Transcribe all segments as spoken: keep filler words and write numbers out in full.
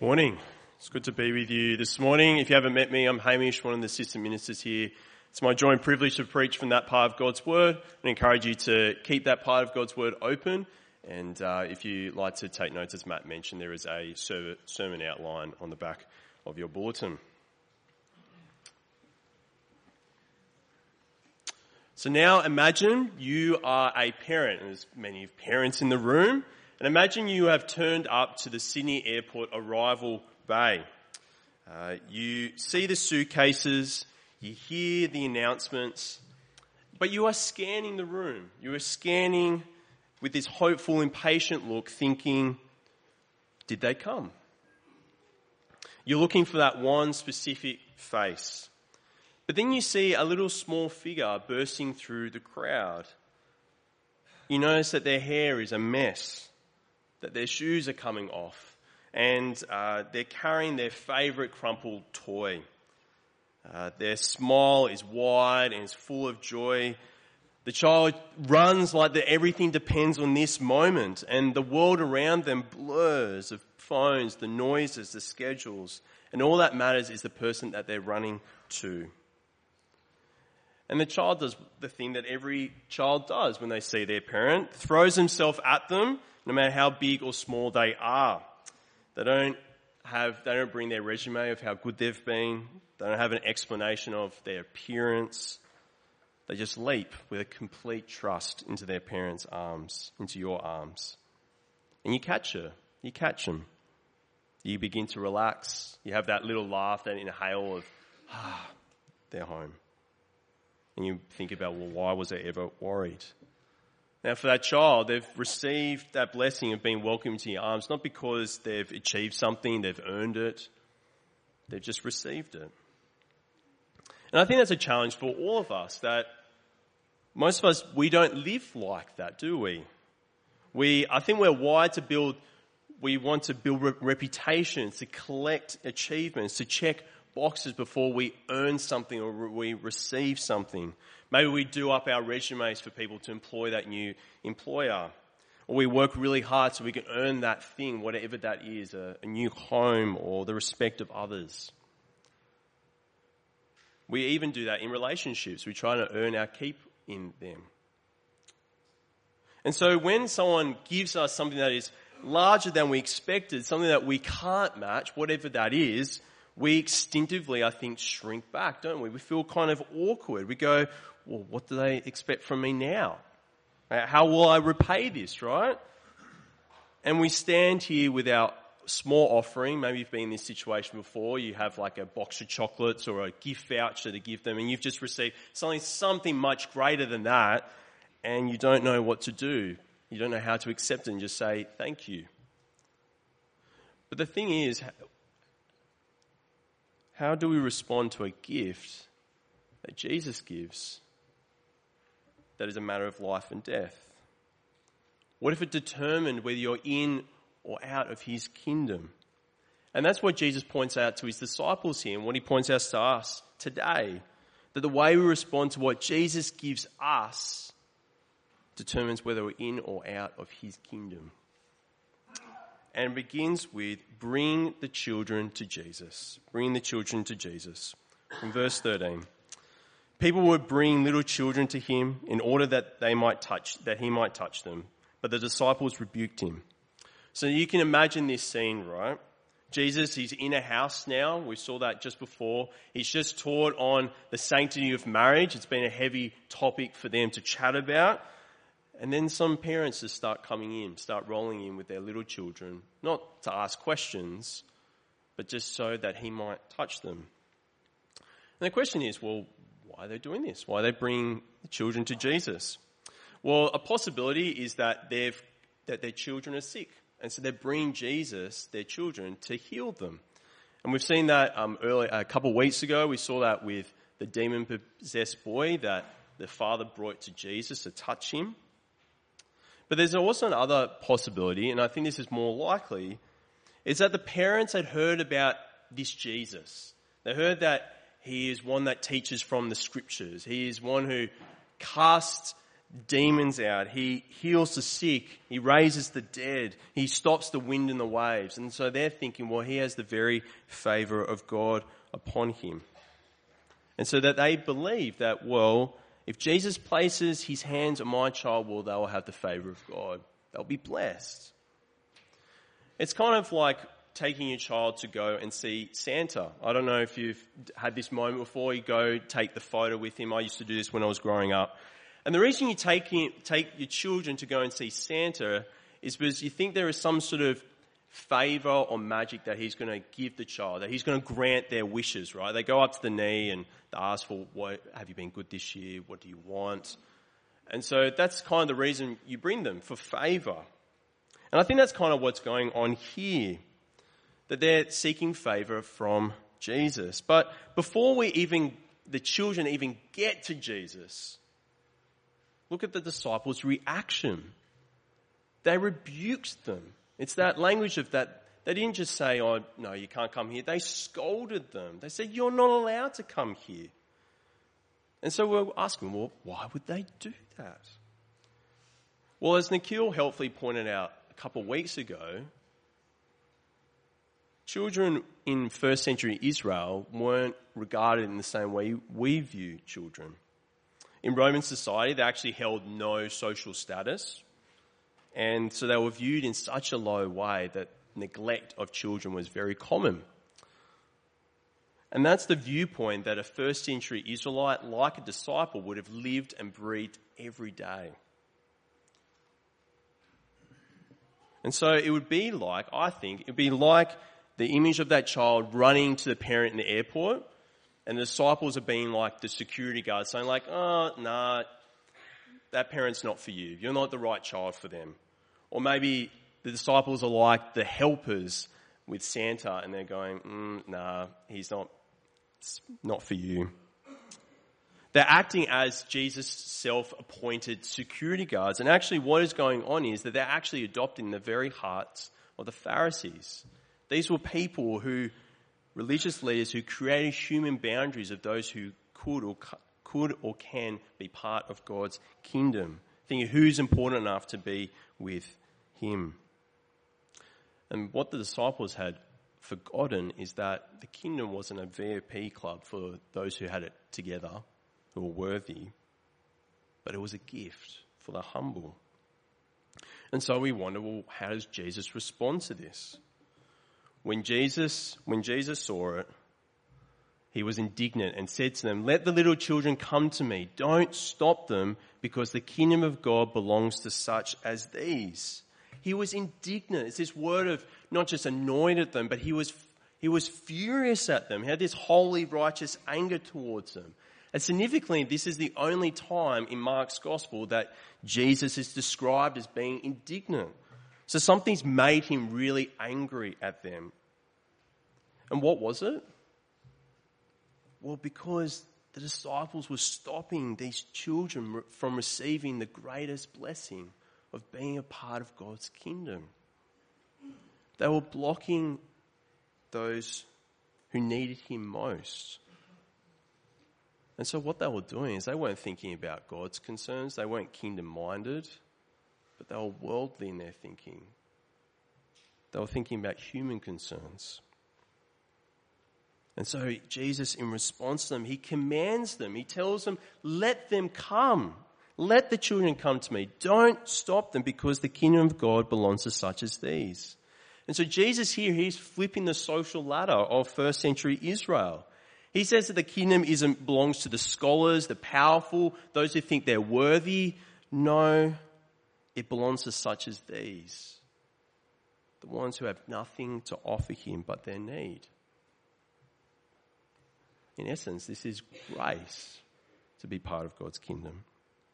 Morning. It's good to be with you this morning. If you haven't met me, I'm Hamish, one of the assistant ministers here. It's my joy and privilege to preach from that part of God's Word. I encourage you to keep that part of God's Word open. And uh, if you like to take notes, as Matt mentioned, there is a sermon outline on the back of your bulletin. So now imagine you are a parent, and there's many parents in the room. And imagine you have turned up to the Sydney Airport arrival bay. Uh, you see the suitcases, you hear the announcements, but you are scanning the room. You are scanning with this hopeful, impatient look, thinking, did they come? You're looking for that one specific face. But then you see a little small figure bursting through the crowd. You notice that their hair is a mess, that their shoes are coming off, and uh, they're carrying their favourite crumpled toy. Uh, their smile is wide and is full of joy. The child runs like that everything depends on this moment, and the world around them blurs of phones, the noises, the schedules, and all that matters is the person that they're running to. And the child does the thing that every child does when they see their parent, throws himself at them, no matter how big or small they are. They don't have, they don't bring their resume of how good they've been. They don't have an explanation of their appearance. They just leap with a complete trust into their parents' arms, into your arms. And you catch her. You catch them. You begin to relax. You have that little laugh, that inhale of, ah, they're home. And you think about, well, why was I ever worried? Now, for that child, they've received that blessing of being welcomed into your arms, not because they've achieved something, they've earned it. They've just received it. And I think that's a challenge for all of us, that most of us, we don't live like that, do we? We, I think we're wired to build, we want to build re- reputations, to collect achievements, to check boxes before we earn something or we receive something. Maybe we do up our resumes for people to employ that new employer. Or we work really hard so we can earn that thing, whatever that is, a, a new home or the respect of others. We even do that in relationships. We try to earn our keep in them. And so when someone gives us something that is larger than we expected, something that we can't match, whatever that is, we instinctively, I think, shrink back, don't we? We feel kind of awkward. We go, well, what do they expect from me now? How will I repay this, right? And we stand here with our small offering. Maybe you've been in this situation before. You have like a box of chocolates or a gift voucher to give them, and you've just received something, something much greater than that, and you don't know what to do. You don't know how to accept it and just say thank you. But the thing is, how do we respond to a gift that Jesus gives that is a matter of life and death? What if it determined whether you're in or out of his kingdom? And that's what Jesus points out to his disciples here, and what he points out to us today, that the way we respond to what Jesus gives us determines whether we're in or out of his kingdom. And it begins with bring the children to Jesus. Bring the children to Jesus. From verse thirteen. People would bring little children to him in order that they might touch, that he might touch them. But the disciples rebuked him. So you can imagine this scene, right? Jesus, he's in a house now. We saw that just before. He's just taught on the sanctity of marriage. It's been a heavy topic for them to chat about. And then some parents just start coming in, start rolling in with their little children, not to ask questions, but just so that he might touch them. And the question is, well, why are they doing this? Why are they bringing the children to Jesus? Well, a possibility is that they've that their children are sick, and so they're bringing Jesus, their children, to heal them. And we've seen that um, early, a couple of weeks ago. We saw that with the demon-possessed boy that the father brought to Jesus to touch him. But there's also another possibility, and I think this is more likely, is that the parents had heard about this Jesus. They heard that he is one that teaches from the scriptures. He is one who casts demons out. He heals the sick. He raises the dead. He stops the wind and the waves. And so they're thinking, well, he has the very favour of God upon him. And so that they believe that, well, if Jesus places his hands on my child, well, they will have the favour of God. They'll be blessed. It's kind of like taking your child to go and see Santa. I don't know if you've had this moment before. You go take the photo with him. I used to do this when I was growing up. And the reason you take, take your children to go and see Santa is because you think there is some sort of favour or magic that he's going to give the child, that he's going to grant their wishes, right? They go up to the knee and they ask for, what have you been good this year? What do you want? And so that's kind of the reason you bring them, for favour. And I think that's kind of what's going on here, that they're seeking favour from Jesus. But before we even, the children even get to Jesus, look at the disciples' reaction. They rebuked them. It's that language of that. They didn't just say, oh, no, you can't come here. They scolded them. They said, you're not allowed to come here. And so we're asking, well, why would they do that? Well, as Nikhil helpfully pointed out a couple of weeks ago, children in first century Israel weren't regarded in the same way we view children. In Roman society, they actually held no social status. And so they were viewed in such a low way that neglect of children was very common. And that's the viewpoint that a first century Israelite, like a disciple, would have lived and breathed every day. And so it would be like, I think, it would be like the image of that child running to the parent in the airport, and the disciples are being like the security guards saying like, oh, nah, that parent's not for you. You're not the right child for them. Or maybe the disciples are like the helpers with Santa and they're going, mm, nah, he's not, not for you. They're acting as Jesus' self-appointed security guards. And actually what is going on is that they're actually adopting the very hearts of the Pharisees. These were people who, religious leaders who created human boundaries of those who could or could or can be part of God's kingdom, thinking who's important enough to be with him. And what the disciples had forgotten is that the kingdom wasn't a V I P club for those who had it together, who were worthy, but it was a gift for the humble. And so we wonder, well, how does Jesus respond to this? When Jesus, when Jesus saw it, he was indignant and said to them, let the little children come to me. Don't stop them, because the kingdom of God belongs to such as these. He was indignant. It's this word of not just annoyed at them, but he was, he was furious at them. He had this holy, righteous anger towards them. And significantly, this is the only time in Mark's gospel that Jesus is described as being indignant. So something's made him really angry at them. And what was it? Well, because the disciples were stopping these children from receiving the greatest blessing of being a part of God's kingdom. They were blocking those who needed him most. And so what they were doing is they weren't thinking about God's concerns. They weren't kingdom-minded, but they were worldly in their thinking. They were thinking about human concerns. And so Jesus, in response to them, he commands them. He tells them, let them come. Let the children come to me. Don't stop them, because the kingdom of God belongs to such as these. And so Jesus here, he's flipping the social ladder of first century Israel. He says that the kingdom isn't belongs to the scholars, the powerful, those who think they're worthy. No, it belongs to such as these. The ones who have nothing to offer him but their need. In essence, this is grace to be part of God's kingdom.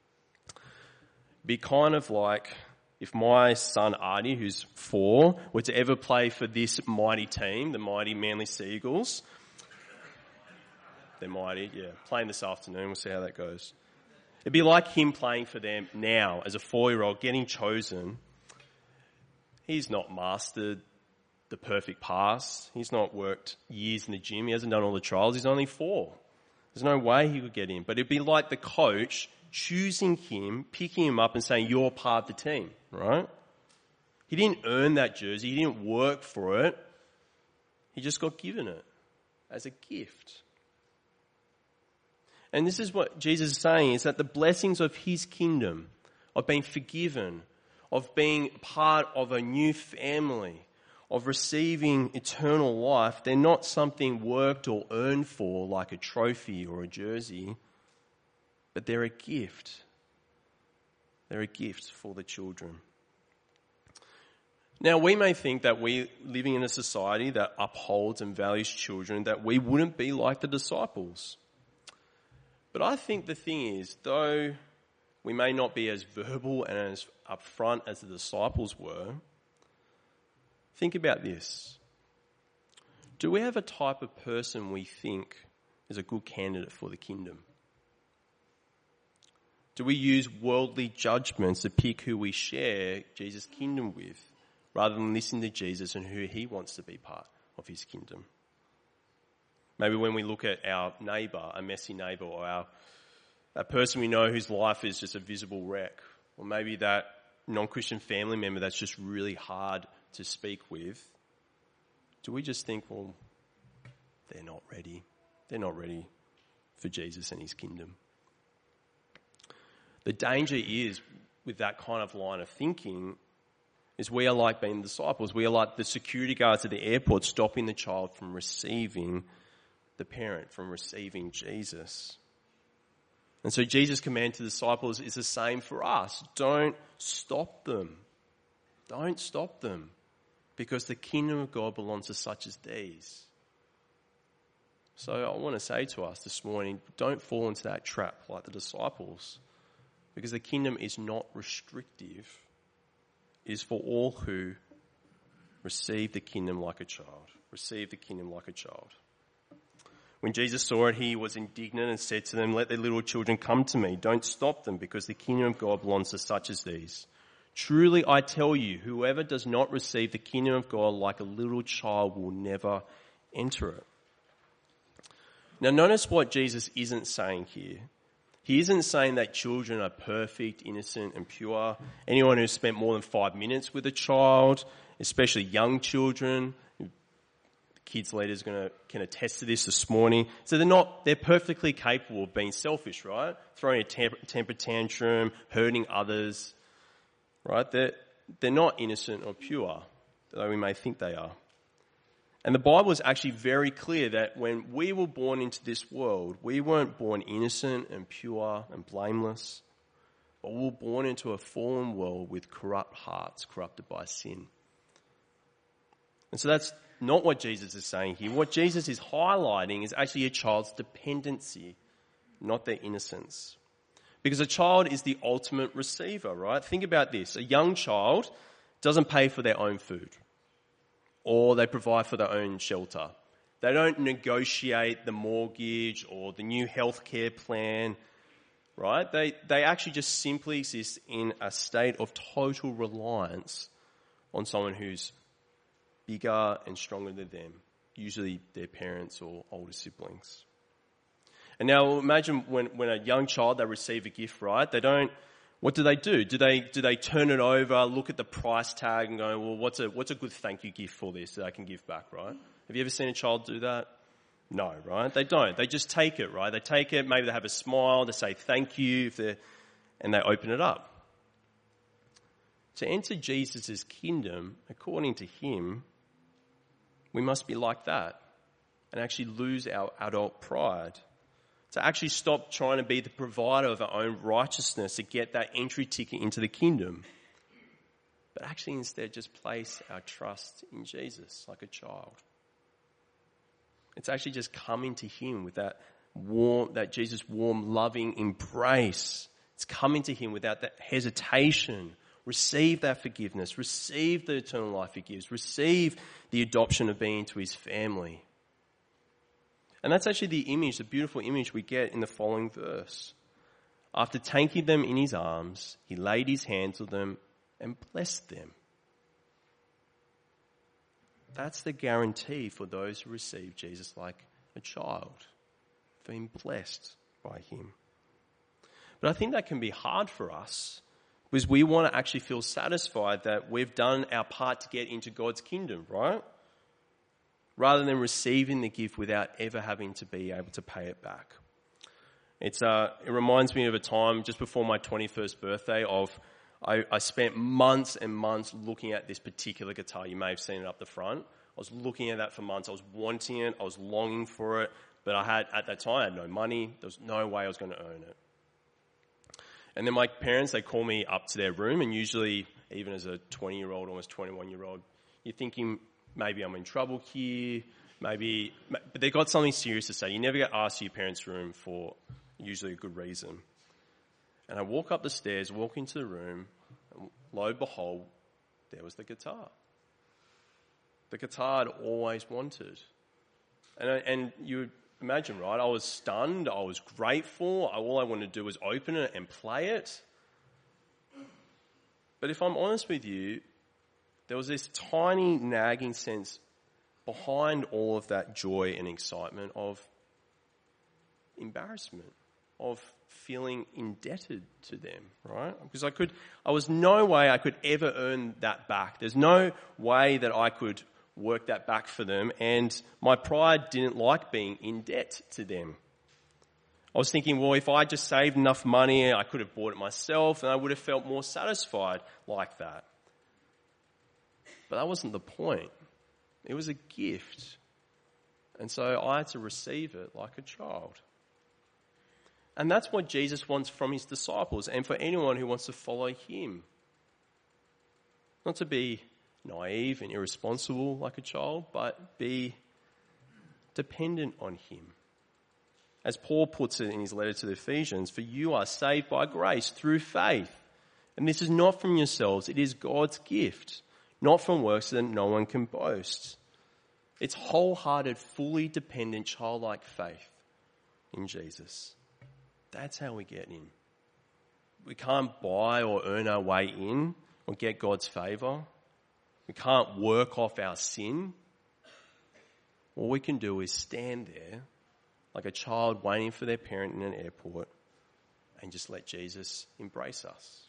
Be kind of like if my son Arnie, who's four, were to ever play for this mighty team, the mighty Manly Seagulls. They're mighty, yeah. Playing this afternoon, we'll see how that goes. It'd be like him playing for them now as a four-year-old, getting chosen. He's not mastered the perfect pass. He's not worked years in the gym. He hasn't done all the trials. He's only four. There's no way he could get in. But it'd be like the coach choosing him, picking him up and saying, you're part of the team, right? He didn't earn that jersey. He didn't work for it. He just got given it as a gift. And this is what Jesus is saying, is that the blessings of his kingdom, of being forgiven, of being part of a new family, of receiving eternal life, they're not something worked or earned for like a trophy or a jersey, but they're a gift. They're a gift for the children. Now, we may think that we, living in a society that upholds and values children, that we wouldn't be like the disciples. But I think the thing is, though we may not be as verbal and as upfront as the disciples were, think about this. Do we have a type of person we think is a good candidate for the kingdom? Do we use worldly judgments to pick who we share Jesus' kingdom with, rather than listening to Jesus and who he wants to be part of his kingdom? Maybe when we look at our neighbour, a messy neighbour, or our a person we know whose life is just a visible wreck, or maybe that non-Christian family member that's just really hard to speak with, do we just think, well, they're not ready. They're not ready for Jesus and his kingdom. The danger is, with that kind of line of thinking, is we are like being disciples. We are like the security guards at the airport stopping the child from receiving the parent, from receiving Jesus. And so Jesus' command to the disciples is the same for us. Don't stop them. Don't stop them. Because the kingdom of God belongs to such as these. So I want to say to us this morning, don't fall into that trap like the disciples. Because the kingdom is not restrictive. It is for all who receive the kingdom like a child. Receive the kingdom like a child. When Jesus saw it, he was indignant and said to them, let the little children come to me. Don't stop them, because the kingdom of God belongs to such as these. Truly I tell you, whoever does not receive the kingdom of God like a little child will never enter it. Now notice what Jesus isn't saying here. He isn't saying that children are perfect, innocent and pure. Anyone who's spent more than five minutes with a child, especially young children, the kids leaders gonna can attest to this this morning. So they're not, they're perfectly capable of being selfish, right? Throwing a temper, temper tantrum, hurting others, right? They're, they're not innocent or pure, though we may think they are. And the Bible is actually very clear that when we were born into this world, we weren't born innocent and pure and blameless, but we were born into a fallen world with corrupt hearts, corrupted by sin. And so that's not what Jesus is saying here. What Jesus is highlighting is actually a child's dependency, not their innocence. Because a child is the ultimate receiver, right? Think about this. A young child doesn't pay for their own food, or they provide for their own shelter. They don't negotiate the mortgage or the new healthcare plan, right? They, they actually just simply exist in a state of total reliance on someone who's bigger and stronger than them, usually their parents or older siblings. And now imagine when, when a young child, they receive a gift, right? They don't, what do they do? Do they, do they turn it over, look at the price tag and go, well, what's a, what's a good thank you gift for this that I can give back, right? Have you ever seen a child do that? No, right? They don't. They just take it, right? They take it, maybe they have a smile, they say thank you, if they're, and they open it up. To enter Jesus' kingdom, according to him, we must be like that and actually lose our adult pride. To actually stop trying to be the provider of our own righteousness to get that entry ticket into the kingdom. But actually instead just place our trust in Jesus like a child. It's actually just coming to him with that warm, that Jesus warm, loving embrace. It's coming to him without that hesitation. Receive that forgiveness. Receive the eternal life he gives. Receive the adoption of being into his family. And that's actually the image, the beautiful image we get in the following verse. After taking them in his arms, he laid his hands on them and blessed them. That's the guarantee for those who receive Jesus like a child, being blessed by him. But I think that can be hard for us because we want to actually feel satisfied that we've done our part to get into God's kingdom, right? Rather than receiving the gift without ever having to be able to pay it back. It's uh, it reminds me of a time just before my twenty-first birthday of I, I spent months and months looking at this particular guitar. You may have seen it up the front. I was looking at that for months. I was wanting it. I was longing for it. But I had, at that time, I had no money. There was no way I was going to earn it. And then my parents, they call me up to their room, and usually, even as a twenty-year-old, almost twenty-one-year-old, you're thinking, maybe I'm in trouble here, maybe, but they got something serious to say. You never get asked to your parents' room for usually a good reason. And I walk up the stairs, walk into the room, and lo and behold, there was the guitar. The guitar I'd always wanted. And, I, and you would imagine, right, I was stunned, I was grateful, all I wanted to do was open it and play it. But if I'm honest with you, there was this tiny nagging sense behind all of that joy and excitement of embarrassment, of feeling indebted to them, right? Because I could, I was no way I could ever earn that back. There's no way that I could work that back for them, and my pride didn't like being in debt to them. I was thinking, well, if I just saved enough money, I could have bought it myself, and I would have felt more satisfied like that. But that wasn't the point. It was a gift. And so I had to receive it like a child. And that's what Jesus wants from his disciples and for anyone who wants to follow him. Not to be naive and irresponsible like a child, but be dependent on him. As Paul puts it in his letter to the Ephesians, for you are saved by grace through faith. And this is not from yourselves, it is God's gift, not from works that no one can boast. It's wholehearted, fully dependent, childlike faith in Jesus. That's how we get in. We can't buy or earn our way in or get God's favour. We can't work off our sin. All we can do is stand there like a child waiting for their parent in an airport and just let Jesus embrace us.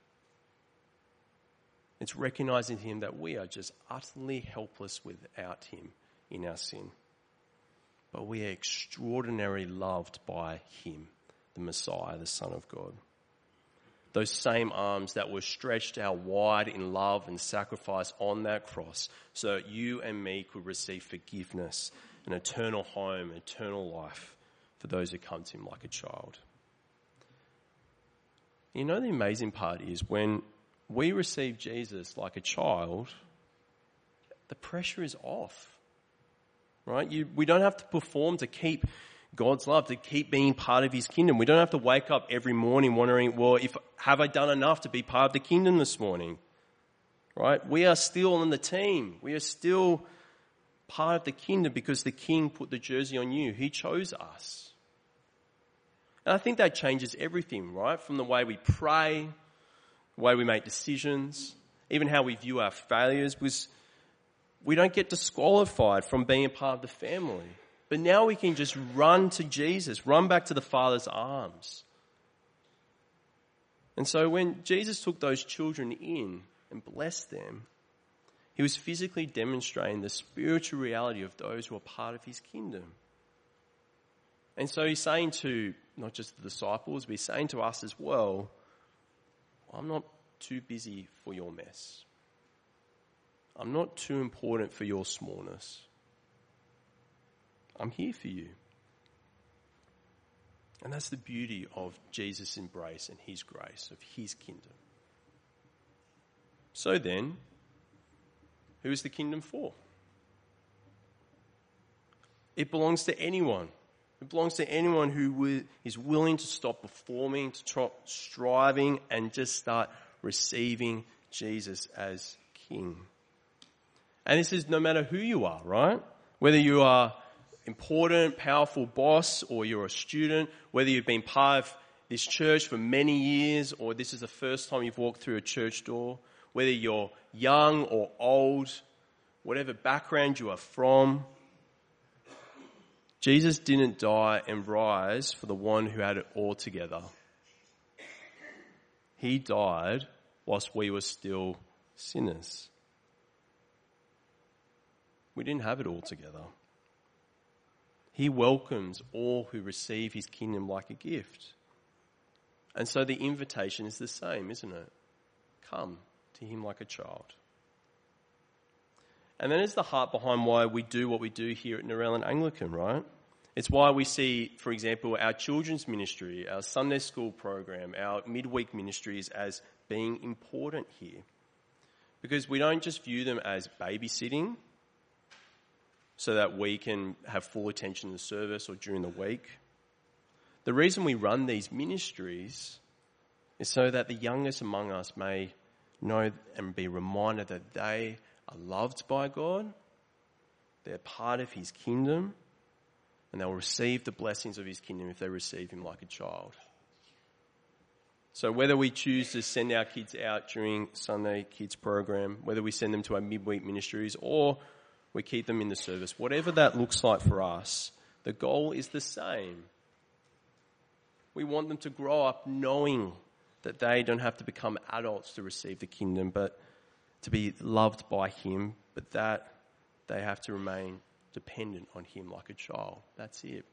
It's recognising him that we are just utterly helpless without him in our sin. But we are extraordinarily loved by him, the Messiah, the Son of God. Those same arms that were stretched out wide in love and sacrifice on that cross so that you and me could receive forgiveness, an eternal home, eternal life for those who come to him like a child. You know, the amazing part is when we receive Jesus like a child, the pressure is off, right? You, we don't have to perform to keep God's love, to keep being part of his kingdom. We don't have to wake up every morning wondering, well, if have I done enough to be part of the kingdom this morning? Right? We are still on the team. We are still part of the kingdom because the king put the jersey on you. He chose us. And I think that changes everything, right? From the way we pray, the way we make decisions, even how we view our failures, because we don't get disqualified from being a part of the family. But now we can just run to Jesus, run back to the Father's arms. And so when Jesus took those children in and blessed them, he was physically demonstrating the spiritual reality of those who are part of his kingdom. And so he's saying to not just the disciples, but he's saying to us as well, I'm not too busy for your mess. I'm not too important for your smallness. I'm here for you. And that's the beauty of Jesus' embrace and his grace, of his kingdom. So then, who is the kingdom for? It belongs to anyone. It belongs to anyone who is willing to stop performing, to stop striving, and just start receiving Jesus as King. And this is no matter who you are, right? Whether you are important, powerful boss, or you're a student, whether you've been part of this church for many years, or this is the first time you've walked through a church door, whether you're young or old, whatever background you are from, Jesus didn't die and rise for the one who had it all together. He died whilst we were still sinners. We didn't have it all together. He welcomes all who receive his kingdom like a gift. And so the invitation is the same, isn't it? Come to him like a child. And that is the heart behind why we do what we do here at Narellan Anglican, right? It's why we see, for example, our children's ministry, our Sunday school program, our midweek ministries as being important here. Because we don't just view them as babysitting so that we can have full attention in the service or during the week. The reason we run these ministries is so that the youngest among us may know and be reminded that they are loved by God, they're part of his kingdom, and they'll receive the blessings of his kingdom if they receive him like a child. So whether we choose to send our kids out during Sunday kids program, whether we send them to our midweek ministries or we keep them in the service, whatever that looks like for us, the goal is the same. We want them to grow up knowing that they don't have to become adults to receive the kingdom, but to be loved by him, but that they have to remain dependent on him like a child. That's it.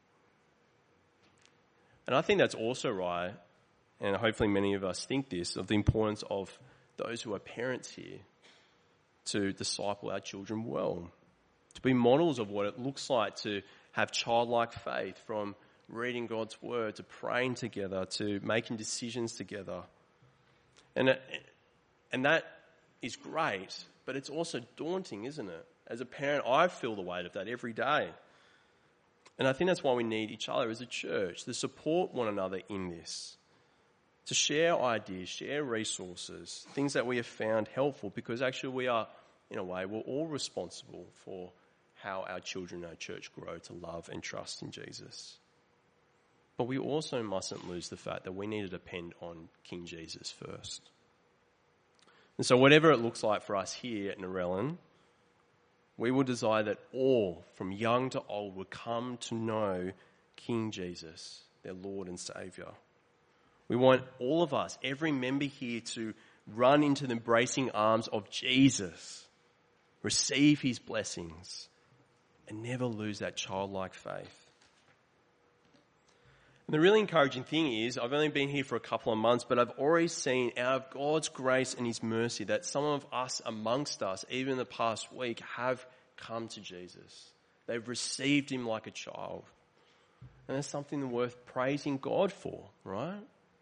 And I think that's also right, and hopefully many of us think this, of the importance of those who are parents here to disciple our children well, to be models of what it looks like to have childlike faith, from reading God's word to praying together to making decisions together. And it, and that is great, but it's also daunting, isn't it? As a parent, I feel the weight of that every day. And I think that's why we need each other as a church, to support one another in this, to share ideas, share resources, things that we have found helpful, because actually we are, in a way, we're all responsible for how our children in our church grow to love and trust in Jesus. But we also mustn't lose the fact that we need to depend on King Jesus first. And so whatever it looks like for us here at Narellan, we will desire that all, from young to old, will come to know King Jesus, their Lord and Saviour. We want all of us, every member here, to run into the embracing arms of Jesus, receive his blessings, and never lose that childlike faith. And the really encouraging thing is, I've only been here for a couple of months, but I've already seen, out of God's grace and his mercy, that some of us amongst us, even in the past week, have come to Jesus. They've received him like a child. And that's something worth praising God for, right?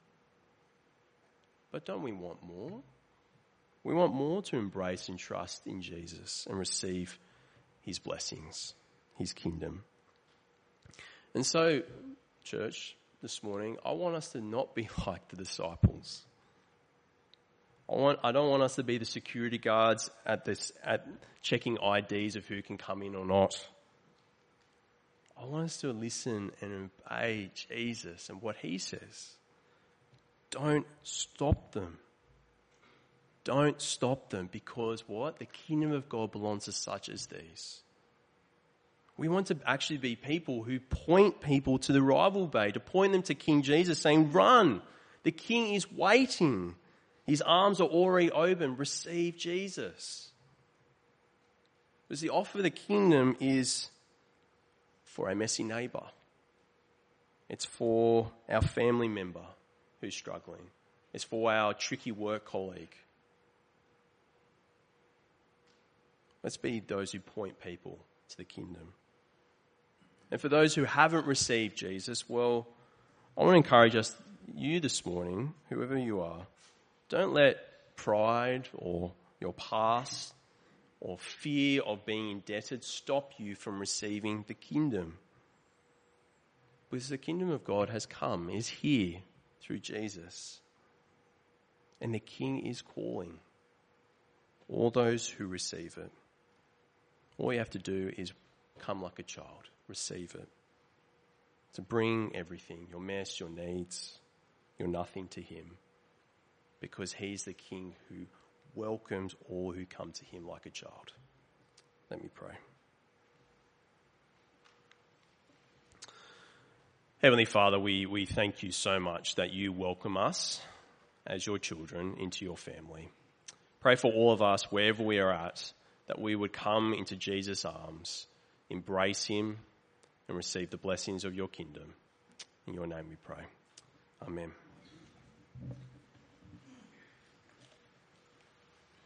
But don't we want more? We want more to embrace and trust in Jesus and receive his blessings, his kingdom. And so, church, this morning, I want us to not be like the disciples. I want, I don't want us to be the security guards at this, at checking I Ds of who can come in or not. I want us to listen and obey Jesus and what he says. Don't stop them. Don't stop them, because what? The kingdom of God belongs to such as these. We want to actually be people who point people to the rival bay, to point them to King Jesus, saying, run, the king is waiting. His arms are already open. Receive Jesus. Because the offer of the kingdom is for a messy neighbour. It's for our family member who's struggling. It's for our tricky work colleague. Let's be those who point people to the kingdom. And for those who haven't received Jesus, well, I want to encourage us, you this morning, whoever you are, don't let pride or your past or fear of being indebted stop you from receiving the kingdom. Because the kingdom of God has come, is here through Jesus. And the King is calling all those who receive it. All you have to do is come like a child, receive it. To bring everything, your mess, your needs, your nothing to him. Because he's the King who welcomes all who come to him like a child. Let me pray. Heavenly Father, we, we thank you so much that you welcome us as your children into your family. Pray for all of us, wherever we are at, that we would come into Jesus' arms, embrace him, and receive the blessings of your kingdom. In your name we pray. Amen.